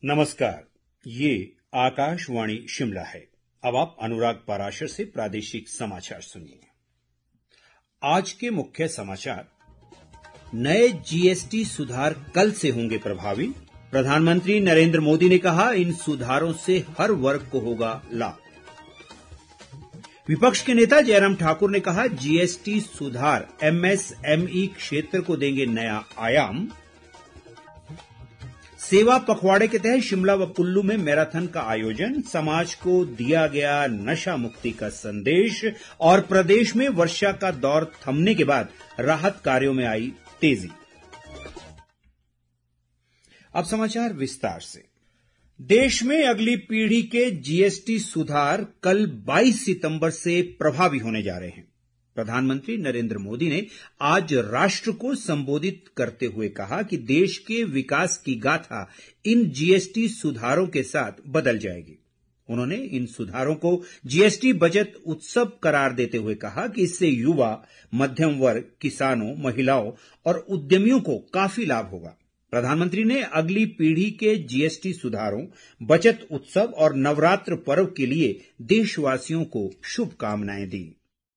नमस्कार, ये आकाशवाणी शिमला है। अब आप अनुराग पाराशर से प्रादेशिक समाचार सुनिए। आज के मुख्य समाचार। नए जीएसटी सुधार कल से होंगे प्रभावी। प्रधानमंत्री नरेंद्र मोदी ने कहा, इन सुधारों से हर वर्ग को होगा लाभ। विपक्ष के नेता जयराम ठाकुर ने कहा, जीएसटी सुधार एमएसएमई क्षेत्र को देंगे नया आयाम। सेवा पखवाड़े के तहत शिमला व कुल्लू में मैराथन का आयोजन। समाज को दिया गया नशा मुक्ति का संदेश। और प्रदेश में वर्षा का दौर थमने के बाद राहत कार्यों में आई तेजी। अब समाचार विस्तार से। देश में अगली पीढ़ी के जीएसटी सुधार कल 22 सितंबर से प्रभावी होने जा रहे हैं। प्रधानमंत्री नरेंद्र मोदी ने आज राष्ट्र को संबोधित करते हुए कहा कि देश के विकास की गाथा इन जीएसटी सुधारों के साथ बदल जाएगी। उन्होंने इन सुधारों को जीएसटी बचत उत्सव करार देते हुए कहा कि इससे युवा, मध्यम वर्ग, किसानों, महिलाओं और उद्यमियों को काफी लाभ होगा। प्रधानमंत्री ने अगली पीढ़ी के जीएसटी सुधारों, बचत उत्सव और नवरात्र पर्व के लिए देशवासियों को शुभकामनाएं दी।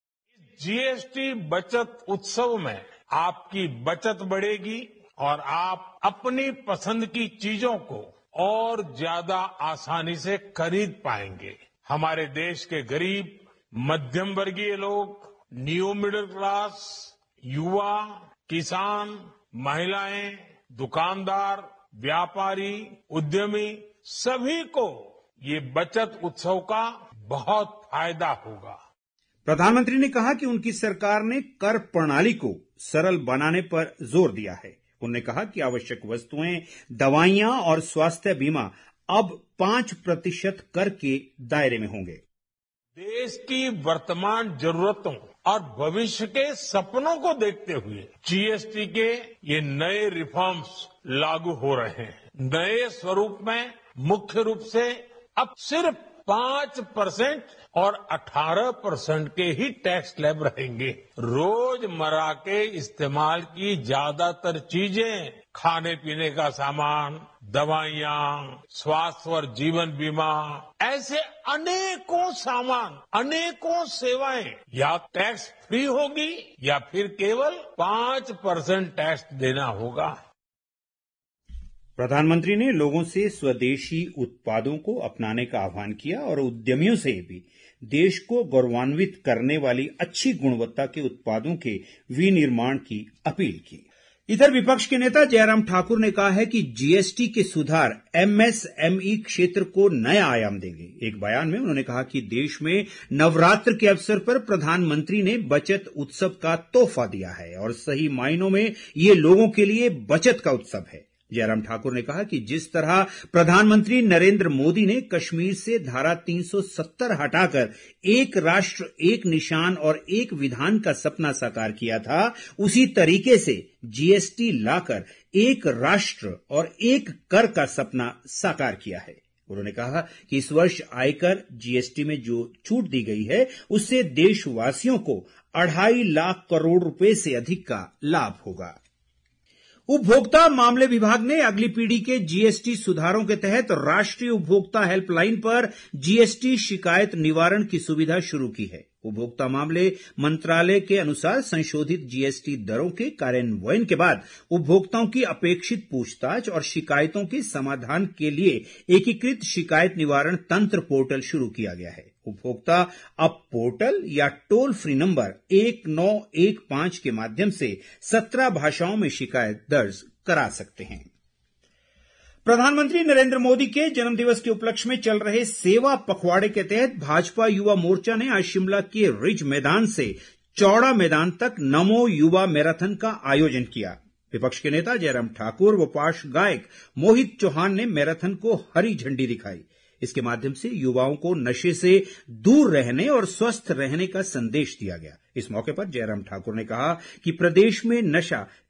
जीएसटी बचत उत्सव में आपकी बचत बढ़ेगी और आप अपनी पसंद की चीजों को और ज्यादा आसानी से खरीद पाएंगे। हमारे देश के गरीब, मध्यम वर्गीय लोग, न्यू मिडिल क्लास, युवा, किसान, महिलाएं, दुकानदार, व्यापारी, उद्यमी, सभी को ये बचत उत्सव का बहुत फायदा होगा। प्रधानमंत्री ने कहा कि उनकी सरकार ने कर प्रणाली को सरल बनाने पर जोर दिया है। उन्होंने कहा कि आवश्यक वस्तुएं, दवाइयां और स्वास्थ्य बीमा अब 5% कर के दायरे में होंगे। देश की वर्तमान जरूरतों और भविष्य के सपनों को देखते हुए जीएसटी के ये नए रिफॉर्म्स लागू हो रहे हैं। नए स्वरूप में मुख्य रूप से अब सिर्फ 5% और 18% के ही टैक्स स्लैब रहेंगे। रोजमर्रा के इस्तेमाल की ज्यादातर चीजें, खाने पीने का सामान, दवाइयां, स्वास्थ्य और जीवन बीमा, ऐसे अनेकों सामान, अनेकों सेवाएं या टैक्स फ्री होगी या फिर केवल 5% टैक्स देना होगा। प्रधानमंत्री ने लोगों से स्वदेशी उत्पादों को अपनाने का आह्वान किया और उद्यमियों से भी देश को गौरवान्वित करने वाली अच्छी गुणवत्ता के उत्पादों के विनिर्माण की अपील की। इधर विपक्ष के नेता जयराम ठाकुर ने कहा है कि जीएसटी के सुधार एमएसएमई क्षेत्र को नया आयाम देंगे। एक बयान में उन्होंने कहा कि देश में नवरात्र के अवसर पर प्रधानमंत्री ने बचत उत्सव का तोहफा दिया है और सही मायनों में ये लोगों के लिए बचत का उत्सव है। जयराम ठाकुर ने कहा कि जिस तरह प्रधानमंत्री नरेंद्र मोदी ने कश्मीर से धारा 370 हटाकर एक राष्ट्र, एक निशान और एक विधान का सपना साकार किया था, उसी तरीके से जीएसटी लाकर एक राष्ट्र और एक कर का सपना साकार किया है। उन्होंने कहा कि इस वर्ष आयकर जीएसटी में जो छूट दी गई है, उससे देशवासियों को 2.5 लाख करोड़ रुपए से अधिक का लाभ होगा। उपभोक्ता मामले विभाग ने अगली पीढ़ी के जीएसटी सुधारों के तहत राष्ट्रीय उपभोक्ता हेल्पलाइन पर जीएसटी शिकायत निवारण की सुविधा शुरू की है। उपभोक्ता मामले मंत्रालय के अनुसार संशोधित जीएसटी दरों के कार्यान्वयन के बाद उपभोक्ताओं की अपेक्षित पूछताछ और शिकायतों के समाधान के लिए एकीकृत शिकायत निवारण तंत्र पोर्टल शुरू किया गया है। उपभोक्ता अब पोर्टल या टोल फ्री नंबर 1915 के माध्यम से 17 भाषाओं में शिकायत दर्ज करा सकते हैं। प्रधानमंत्री नरेंद्र मोदी के जन्मदिवस के उपलक्ष्य में चल रहे सेवा पखवाड़े के तहत भाजपा युवा मोर्चा ने आज शिमला के रिज मैदान से चौड़ा मैदान तक नमो युवा मैराथन का आयोजन किया। विपक्ष के नेता जयराम ठाकुर व पार्श्व गायक मोहित चौहान ने मैराथन को हरी झंडी दिखाई। इसके माध्यम से युवाओं को नशे से दूर रहने और स्वस्थ रहने का संदेश दिया गया। इस मौके पर जयराम ठाकुर ने कहा कि प्रदेश में नशा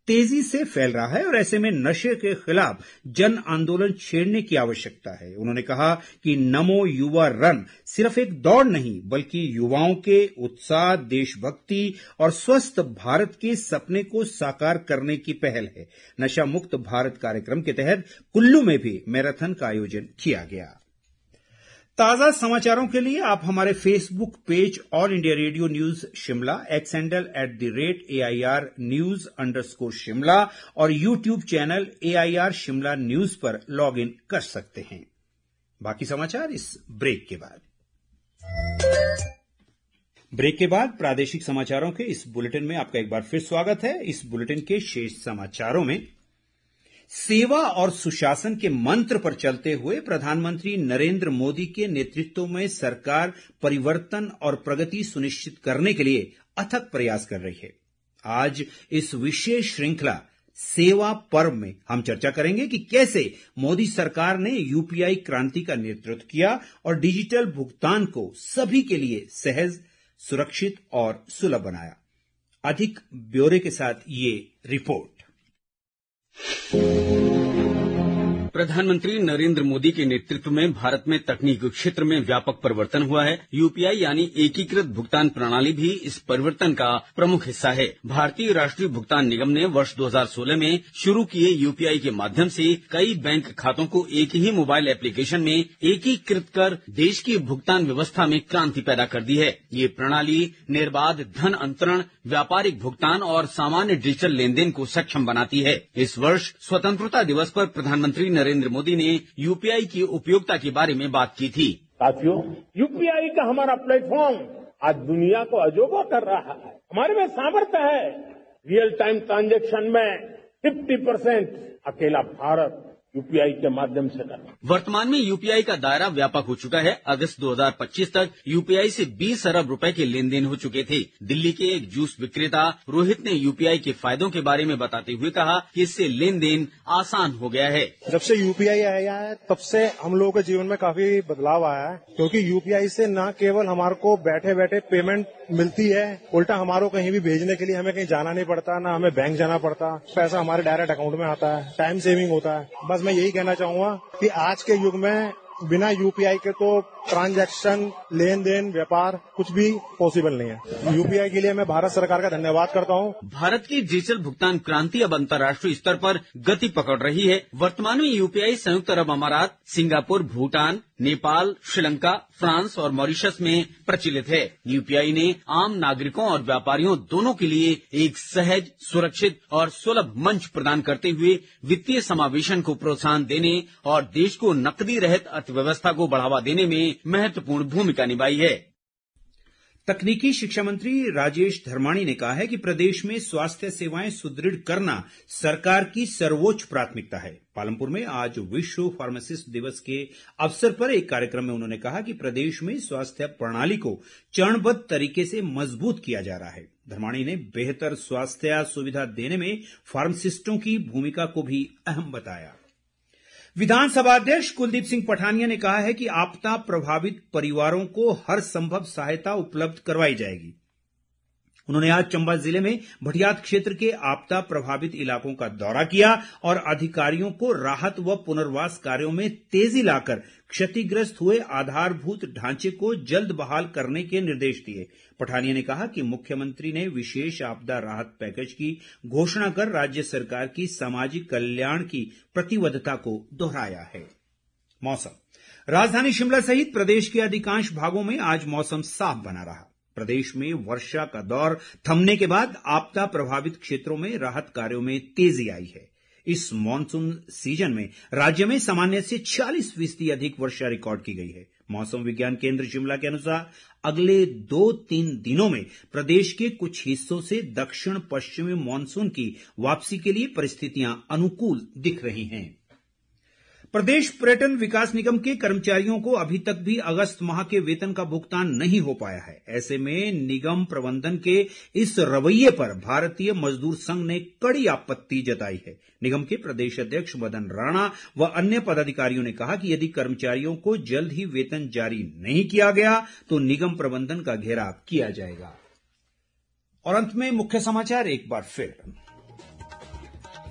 तेजी से फैल रहा है और ऐसे में नशे के खिलाफ जन आंदोलन छेड़ने की आवश्यकता है। उन्होंने कहा कि नमो युवा रन सिर्फ एक दौड़ नहीं बल्कि युवाओं के उत्साह, देशभक्ति और स्वस्थ भारत के सपने को साकार करने की पहल है। नशा मुक्त भारत कार्यक्रम के तहत कुल्लू में भी मैराथन का आयोजन किया गया। ताज़ा समाचारों के लिए आप हमारे Facebook page all India radio news Shimla, X handle @AIR News_Shimla और YouTube channel AIR Shimla news पर लॉग इन कर सकते हैं। बाकी समाचार इस ब्रेक के बाद। प्रादेशिक समाचारों के इस बुलेटिन में आपका एक बार फिर स्वागत है। इस बुलेटिन के शेष समाचारों में सेवा और सुशासन के मंत्र पर चलते हुए प्रधानमंत्री नरेंद्र मोदी के नेतृत्व में सरकार परिवर्तन और प्रगति सुनिश्चित करने के लिए अथक प्रयास कर रही है। आज इस विशेष श्रृंखला सेवा पर्व में हम चर्चा करेंगे कि कैसे मोदी सरकार ने यूपीआई क्रांति का नेतृत्व किया और डिजिटल भुगतान को सभी के लिए सहज, सुरक्षित और सुलभ बनाया। अधिक ब्यौरे के साथ ये रिपोर्ट। प्रधानमंत्री नरेंद्र मोदी के नेतृत्व में भारत में तकनीक क्षेत्र में व्यापक परिवर्तन हुआ है। यूपीआई यानी एकीकृत भुगतान प्रणाली भी इस परिवर्तन का प्रमुख हिस्सा है। भारतीय राष्ट्रीय भुगतान निगम ने वर्ष 2016 में शुरू किए यूपीआई के माध्यम से कई बैंक खातों को एक ही मोबाइल एप्लीकेशन में एकीकृत कर देश की भुगतान व्यवस्था में क्रांति पैदा कर दी है। ये प्रणाली निर्बाध धन अंतरण, व्यापारिक भुगतान और सामान्य डिजिटल लेनदेन को सक्षम बनाती है। इस वर्ष स्वतंत्रता दिवस पर प्रधानमंत्री नरेंद्र मोदी ने यूपीआई की उपयोगिता के बारे में बात की थी। साथियों, यूपीआई का हमारा प्लेटफॉर्म आज दुनिया को अजोबा कर रहा है। हमारे में सामर्थ्य है। रियल टाइम ट्रांजैक्शन में 50% अकेला भारत यूपीआई के माध्यम से करना। वर्तमान में यूपीआई का दायरा व्यापक हो चुका है। अगस्त 2025 तक यूपीआई से 20 अरब रुपए के लेन देन हो चुके थे। दिल्ली के एक जूस विक्रेता रोहित ने यूपीआई के फायदों के बारे में बताते हुए कहा कि इससे लेन देन आसान हो गया है। जब से यूपीआई आया है तब से हम लोगों के जीवन में काफी बदलाव आया है, क्योंकि यूपीआई से न केवल हमारे को बैठे बैठे पेमेंट मिलती है, उल्टा हमारे कहीं भी भेजने के लिए हमें कहीं जाना नहीं पड़ता, ना हमें बैंक जाना पड़ता, पैसा हमारे डायरेक्ट अकाउंट में आता है, टाइम सेविंग होता है। बस मैं यही कहना चाहूंगा कि आज के युग में बिना यूपीआई के तो ट्रांजैक्शन, लेन देन, व्यापार कुछ भी पॉसिबल नहीं है। यूपीआई के लिए मैं भारत सरकार का धन्यवाद करता हूं। भारत की डिजिटल भुगतान क्रांति अब अंतर्राष्ट्रीय स्तर पर गति पकड़ रही है। वर्तमान में यूपीआई संयुक्त अरब अमारात, सिंगापुर, भूटान, नेपाल, श्रीलंका, फ्रांस और मॉरिशस में प्रचलित है। यूपीआई ने आम नागरिकों और व्यापारियों दोनों के लिए एक सहज, सुरक्षित और सुलभ मंच प्रदान करते हुए वित्तीय समावेशन को प्रोत्साहन देने और देश को नकदी रहित अर्थव्यवस्था को बढ़ावा देने में महत्वपूर्ण भूमिका निभाई है। तकनीकी शिक्षा मंत्री राजेश धर्माणी ने कहा है कि प्रदेश में स्वास्थ्य सेवाएं सुदृढ़ करना सरकार की सर्वोच्च प्राथमिकता है। पालमपुर में आज विश्व फार्मासिस्ट दिवस के अवसर पर एक कार्यक्रम में उन्होंने कहा कि प्रदेश में स्वास्थ्य प्रणाली को चरणबद्ध तरीके से मजबूत किया जा रहा है। धर्माणी ने बेहतर स्वास्थ्य सुविधा देने में फार्मासिस्टों की भूमिका को भी अहम बताया। विधानसभा अध्यक्ष कुलदीप सिंह पठानिया ने कहा है कि आपदा प्रभावित परिवारों को हर संभव सहायता उपलब्ध करवाई जाएगी। उन्होंने आज चंबा जिले में भटियात क्षेत्र के आपदा प्रभावित इलाकों का दौरा किया और अधिकारियों को राहत व पुनर्वास कार्यों में तेजी लाकर क्षतिग्रस्त हुए आधारभूत ढांचे को जल्द बहाल करने के निर्देश दिए। पठानिया ने कहा कि मुख्यमंत्री ने विशेष आपदा राहत पैकेज की घोषणा कर राज्य सरकार की सामाजिक कल्याण की प्रतिबद्धता को दोहराया है। मौसम। राजधानी शिमला सहित प्रदेश के अधिकांश भागों में आज मौसम साफ बना रहा। प्रदेश में वर्षा का दौर थमने के बाद आपदा प्रभावित क्षेत्रों में राहत कार्यों में तेजी आई है। इस मॉनसून सीजन में राज्य में सामान्य से 40% अधिक वर्षा रिकॉर्ड की गई है। मौसम विज्ञान केंद्र शिमला के अनुसार अगले 2-3 दिनों में प्रदेश के कुछ हिस्सों से दक्षिण पश्चिमी मॉनसून की वापसी के लिए परिस्थितियां अनुकूल दिख रही हैं। प्रदेश पर्यटन विकास निगम के कर्मचारियों को अभी तक भी अगस्त माह के वेतन का भुगतान नहीं हो पाया है। ऐसे में निगम प्रबंधन के इस रवैये पर भारतीय मजदूर संघ ने कड़ी आपत्ति जताई है। निगम के प्रदेश अध्यक्ष मदन राणा व अन्य पदाधिकारियों ने कहा कि यदि कर्मचारियों को जल्द ही वेतन जारी नहीं किया गया तो निगम प्रबंधन का घेराव किया जाएगा। और अंत में मुख्य समाचार एक बार फिर।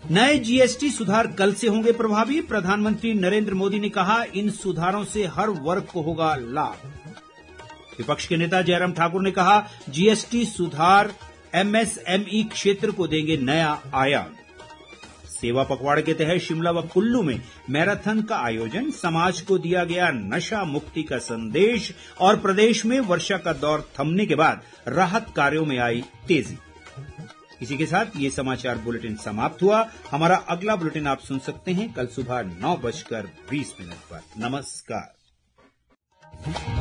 नए जीएसटी सुधार कल से होंगे प्रभावी। प्रधानमंत्री नरेंद्र मोदी ने कहा, इन सुधारों से हर वर्ग को होगा लाभ। विपक्ष के नेता जयराम ठाकुर ने कहा, जीएसटी सुधार एमएसएमई क्षेत्र को देंगे नया आयाम। सेवा पखवाड़े के तहत शिमला व कुल्लू में मैराथन का आयोजन, समाज को दिया गया नशा मुक्ति का संदेश और प्रदेश में वर्षा का दौर थमने के बाद राहत कार्यों में आई तेजी। इसी के साथ ये समाचार बुलेटिन समाप्त हुआ। हमारा अगला बुलेटिन आप सुन सकते हैं कल सुबह 9:20 पर। नमस्कार।